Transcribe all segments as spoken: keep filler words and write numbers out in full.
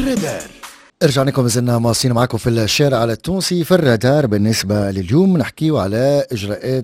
الرادار. رجعنا لكم زلنا مواصلين معكم في الشارع التونسي. في الرادار بالنسبة لليوم نحكيو على إجراءات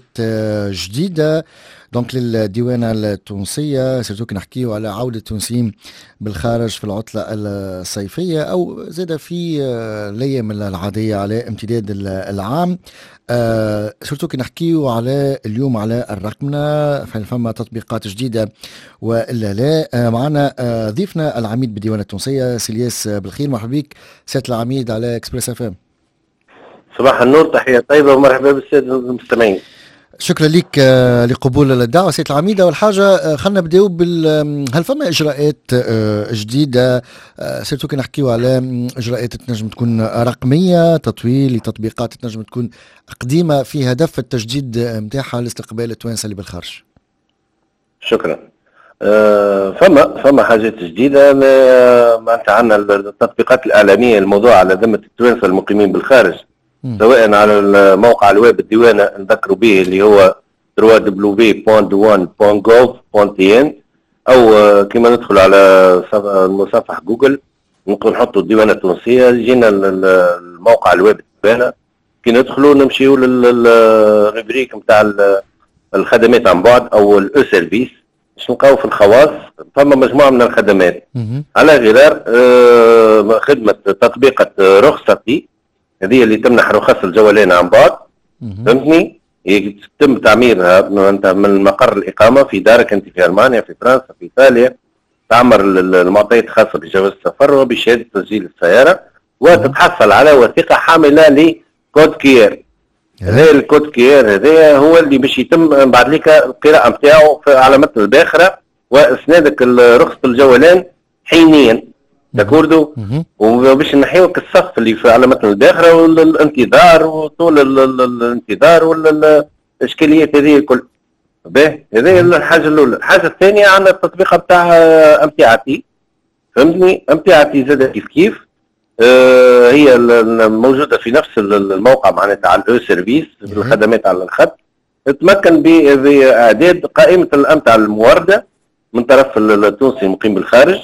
جديدة دونك للديوانة التونسية، سيرتو نحكيو على عودة التونسيين بالخارج في العطلة الصيفية أو زاد في الأيام العادية على امتداد العام. آه سيرتو نحكيو على اليوم على الرقمنة، فما تطبيقات جديدة وإلا لا. آه معنا آه ضيفنا العميد بالديوانة التونسية سيلياس بالخير. مرحبا بك سيادة العميد على اكسبريس اف ام. صباح النور، تحية طيبة ومرحبا بالسادة المستمعين. شكرا لك لقبول الدعوة سيد العميد. أول حاجة خلنا نبداو بال هل فما إجراءات جديدة؟ سيرتو كي نحكيو على إجراءات تنجم تكون رقمية، تطويل لتطبيقات تنجم تكون قديمة في هدف التجديد متاعها لاستقبال التوانسة اللي بالخارج. شكرا. أه فما فما حاجات جديدة معناتها عندنا التطبيقات الإعلامية الموضوع على ذمة التوانسة المقيمين بالخارج، سواء على الموقع الويب الديوانة نذكروا به اللي هو دبليو دبليو دبليو دوت دوان دوت جوف دوت تي ان، او كما ندخل على المصفح جوجل نحطوا الديوانة التونسية يجينا الموقع الويب الديوانة. كي ندخلوا نمشيو للريبريك نتاع الخدمات عن بعد او الاو سيرفيس، باش نلقاو في الخواص فما مجموعة من الخدمات على غرار خدمة تطبيقة رخصتي، هذه اللي تمنح رخص الجولان عن بعد، فهمتني؟ يتم تعميرها انت من مقر الاقامه في دارك انت في المانيا، في فرنسا، في ايطاليا، تعمر المعطيات الخاصه بجواز السفر وبشهاده تسجيل السياره، وتتحصل على وثيقه حامله لكود كيير. هذا الكود كيير هذا هو اللي باش يتم بعد لك القراءه نتاعو على متن الباخره واسنادك رخصه الجولان حينيا. داكوردو، وباش نحيوك الصف اللي في على متن الباخره والانتظار وطول الانتظار والاشكاليات هذه الكل. باهي، هذه الحاجه الاولى. الحاجه الثانيه عندنا التطبيق نتاع امتعتي، فهمتني؟ امتعتي زاد كيف كيف آه هي موجوده في نفس الموقع معناتها على الاو سيرفيس الخدمات على الخط. تتمكن باعداد قائمه الامتعه المورده من طرف التونسي المقيم بالخارج،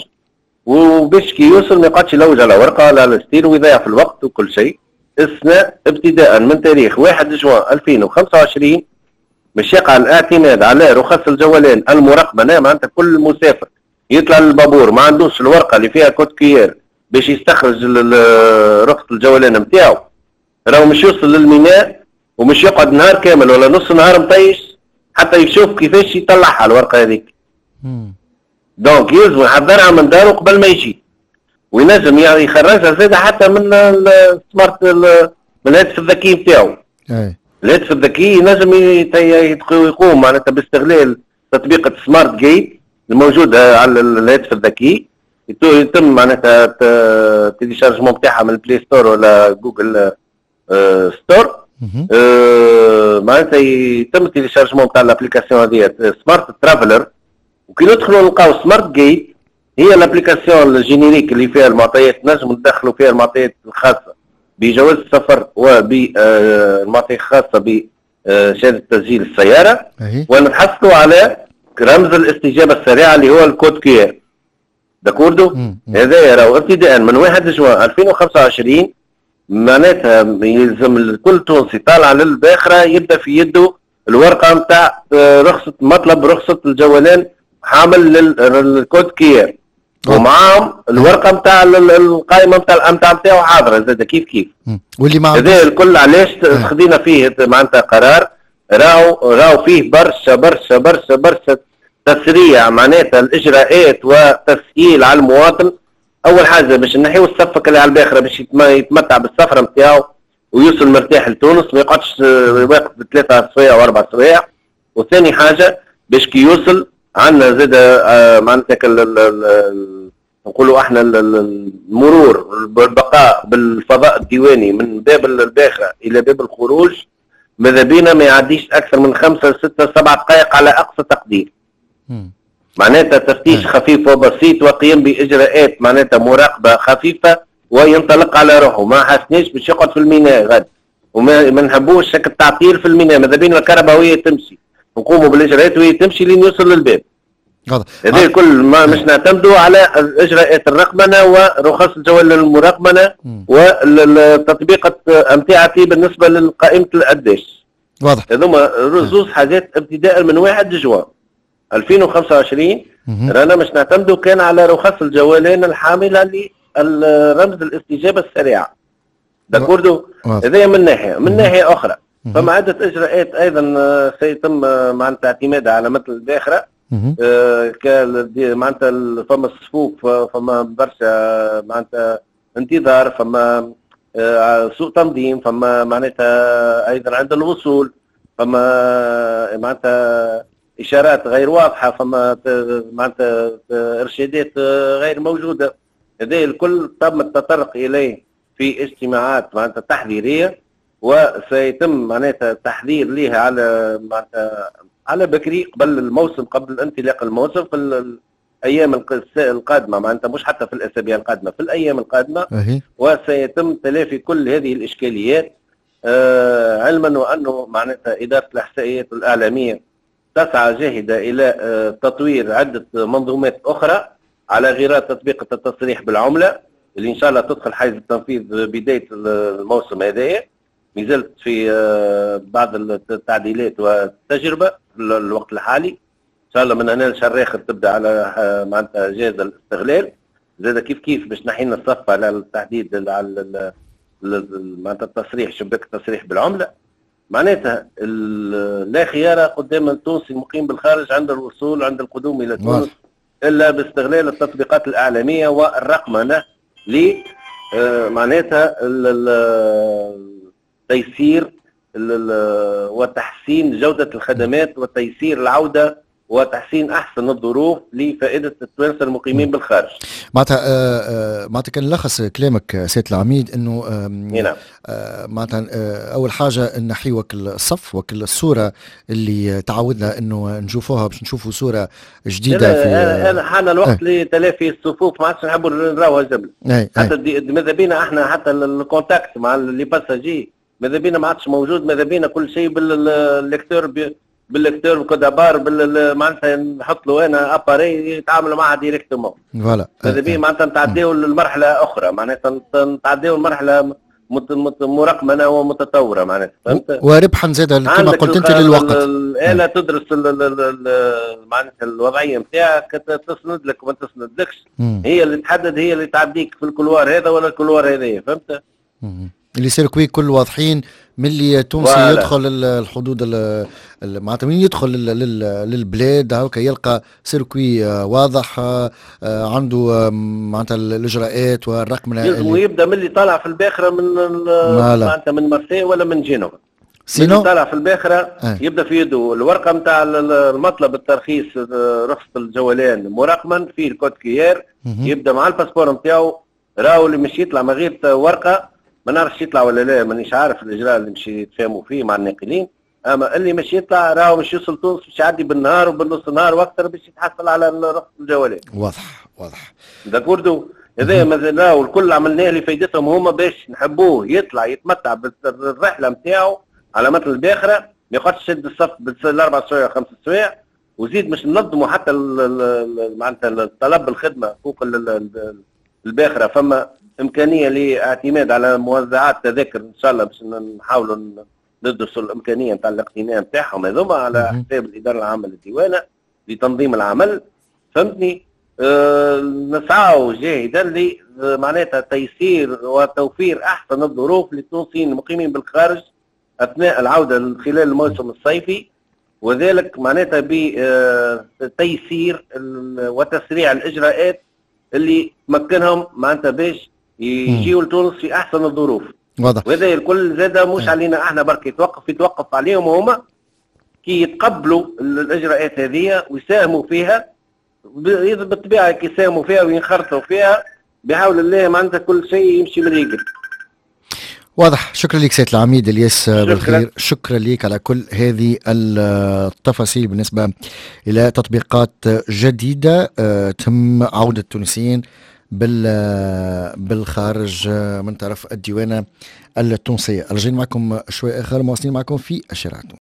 وباش كي يوصل ما يقعدش يلوج على ورقه ولا على ستير ويضيع في الوقت وكل شيء. اثناء ابتداء من تاريخ واحد جوان ألفين وخمسة وعشرين باش يقع الاعتماد على رخص الجولان المرقمنه، معناتها كل مسافر يطلع للبابور ما عندوش الورقه اللي فيها كود كيير باش يستخرج رخصه الجولان نتاعو، راهو مش يوصل للميناء ومش يقعد نهار كامل ولا نص نهار مطيش حتى يشوف كيفاش يطلعها الورقه هذيك. دونك يلزم يحضرها من داره قبل ما يجي، وينجم يعني يخرجها زاده حتى من السمارت من الهاتف الذكي نتاعو. الهاتف الذكي ينجم يقوم معناتها باستغلال تطبيق سمارت جيت الموجوده على الهاتف الذكي، يتم معناتها التيليشارجمون نتاعها من البلاي ستور ولا جوجل ستور. معناتها يتم التيليشارجمون نتاع الابليكاسيون هذه سمارت ترافلر، وكي ندخلوا نلقاو سمارت جيت هي الابليكاسيون الجينيريك اللي فيها المعطيات، نجم ندخلوا فيها المعطيات الخاصه بجواز السفر وبالمعطيات الخاصه بشهاده تسجيل السياره، ونحصلوا على رمز الاستجابه السريعه اللي هو الكود كيير. داكوردو، هذا راهو ابتداء من واحد جوان ألفين وخمسة وعشرين معناتها يلزم كل تونسي طالع للباخره يبدا في يده الورقه نتاع رخصه مطلب رخصه الجولان حامل للكود كيير، ومعاهم الورقه نتاع القائمه نتاع الامتعه نتاعو حاضره زاد كيف كيف. واللي معاه هذا الكل علاش خذينا فيه معناتها قرار راهو راهو فيه برشا برشا برشا برشا تسريع معناتها الاجراءات وتسهيل على المواطن. اول حاجه باش نحيو الصفك اللي على الباخره باش يتمتع بالسفره نتاعو ويوصل مرتاح لتونس، ما يقعدش واقف بثلاثة سوايع واربع سوايع. وثاني حاجه باش كي يوصل عندنا زاد معناتها نقولوا احنا المرور البقاء بالفضاء الديواني من باب الباخره الى باب الخروج ماذا بينا ما يعديش اكثر من خمسه سته سبعه دقائق على اقصى تقدير. معناتها تفتيش خفيف وبسيط وقيام باجراءات معناتها مراقبه خفيفه وينطلق على روحه، ما حسناش باش يقعد في الميناء غد، وما نحبوش هكا التعطيل في الميناء. ماذا بينا الكهرباء وهي تمشي نقوموا بالاجراءات وهي تمشي لين يوصل للباب. هذه الكل ما مش نعتمدوا على اجراءات الرقمنه ورخص الجوال المرقمنه والتطبيقات امتعتي بالنسبه لقائمه الاداش. واضح. هذوما رزوز حاجات ابتداء من واحد جوان ألفين وخمسة وعشرين رانا مش نعتمدوا كان على رخص الجوالين الحامله للرمز الاستجابه السريعه. داكوردو. هذا من ناحيه، من ناحيه اخرى فما عده اجراءات ايضا سيتم معناتها اعتمادها على مثل الباخره. آه معناتها فما الصفوف، فما برشا معناتها انتظار، فما آه سوء تنظيم، فما معناتها ايضا عند الوصول، فما معناتها اشارات غير واضحه، فما معناتها ارشادات غير موجوده. هذا الكل تم التطرق اليه في اجتماعات معناتها تحذيريه، وسيتم معناتها تحذير لها على معناتها على بكري قبل الموسم، قبل انطلاق الموسم في الايام القادمه، معناتها مش حتى في الاسابيع القادمه، في الايام القادمه. أهي. وسيتم تلافي كل هذه الاشكاليات، آه علما وانه معناتها اداره الاحصائيات الاعلاميه تسعى جاهده الى آه تطوير عده منظومات اخرى على غرار تطبيق التصريح بالعمله اللي ان شاء الله تدخل حيز التنفيذ بدايه الموسم هذايا. مازلت في بعض التعديلات والتجربه في الوقت الحالي، ان شاء الله من هنا لشهر اخر تبدا على معناتها جهاز الاستغلال. زاد كيف كيف باش نحينا الصف على التحديد على معناتها التصريح، شباك التصريح بالعمله. معناتها لا خيار قدام التونسي المقيم بالخارج عند الوصول عند القدوم الى تونس الا باستغلال التطبيقات الاعلاميه والرقمنه ل معناتها تيسير وتحسين جودة الخدمات وتيسير العودة وتحسين أحسن الظروف لفائدة التوانسة المقيمين بالخارج. معناتها معناتها كان لخص كلامك سيد العميد انه نعم معناتها اول حاجه نحي وكل الصف وكل الصوره اللي تعودنا انه نشوفوها باش نشوفوا صوره جديده. في انا حان الوقت لتلافي الصفوف، ما عادش نحبوا نراوها جبل. حتى ماذا بينا احنا حتى الكونتاكت مع اللي باساجي ماذا بينا ما عادش موجود، ماذا بينا كل شيء بالليكتور بالليكتور بالكودابار بال معناتها نحط له انا اباري يتعاملوا معها ديريكتومون. فوالا ماذا بينا معناتها نتعداو للمرحله اخرى، معناتها نتعداو لمرحله مرقمنه ومتطوره معناتها، فهمت؟ وربحا زاد كما قلت انت للوقت. الاله تدرس معناتها الوضعيه نتاعك، تسند لك وما تسندلكش، هي اللي تحدد، هي اللي تعديك في الكلوار هذا ولا الكلوار هذايا، فهمت؟ اللي سيركوي كل واضحين من اللي تونسي والا. يدخل الحدود معناتها من يدخل للبلاد هاكا يلقى سيركوي واضح عنده معناتها الاجراءات والرقمنه يلزم يبدا من اللي طالع في الباخره من معناتها من مارسي ولا من جنوب. سينو طالع في الباخره اه. يبدا في يده الورقه نتاع المطلب الترخيص رخصه الجولان مراقما فيه الكود كيير، يبدا مع الباسبور نتاعو. راهو اللي مش يطلع من غير ورقه ما نعرفش يطلع ولا لا، مانيش عارف الاجراء اللي مش يتفاهموا فيه مع الناقلين، اما اللي مش يطلع راهو مش يوصل تونس، مش يعدي بالنهار وبالنص نهار واكثر باش يتحصل على رخصه الجولات. واضح واضح. داكوردو. هذا مازال راهو الكل عملناه لفائدتهم هما باش نحبوه يطلع يتمتع بالرحله نتاعو على مثل الباخره، ما يقعدش يشد الصف بالاربع سوايع خمس سوايع، وزيد باش ننظموا حتى معناتها طلب الخدمه فوق الباخره. فما امكانيه لاعتماد على موزعات تذاكر ان شاء الله باش نحاولوا ندرسوا الامكانيه نتاع الاقتناء نتاعهم هذوما على حساب الاداره العامه للديوانه لتنظيم العمل، فهمتني؟ أه نسعوا جاهدا ل معناتها تيسير وتوفير احسن الظروف للتونسيين المقيمين بالخارج اثناء العوده خلال الموسم الصيفي، وذلك معناتها بتيسير وتسريع الاجراءات اللي تمكنهم معناتها باش يجيوا لتونس في احسن الظروف. واضح. وهذا الكل زاد مش علينا احنا برك، يتوقف يتوقف عليهم هما كي يتقبلوا الاجراءات هذه ويساهموا فيها بالطبيعه، كي يساهموا فيها وينخرطوا فيها بحول الله معناتها كل شيء يمشي بالريقل. واضح. شكرا لك سيد العميد الياس بالخير، شكرا لك على كل هذه التفاصيل بالنسبه الى تطبيقات جديده تم عوده التونسيين بالخارج من طرف الديوانه التونسيه. رجعنا معكم شوي اخر، مواصلين معكم في الشارع.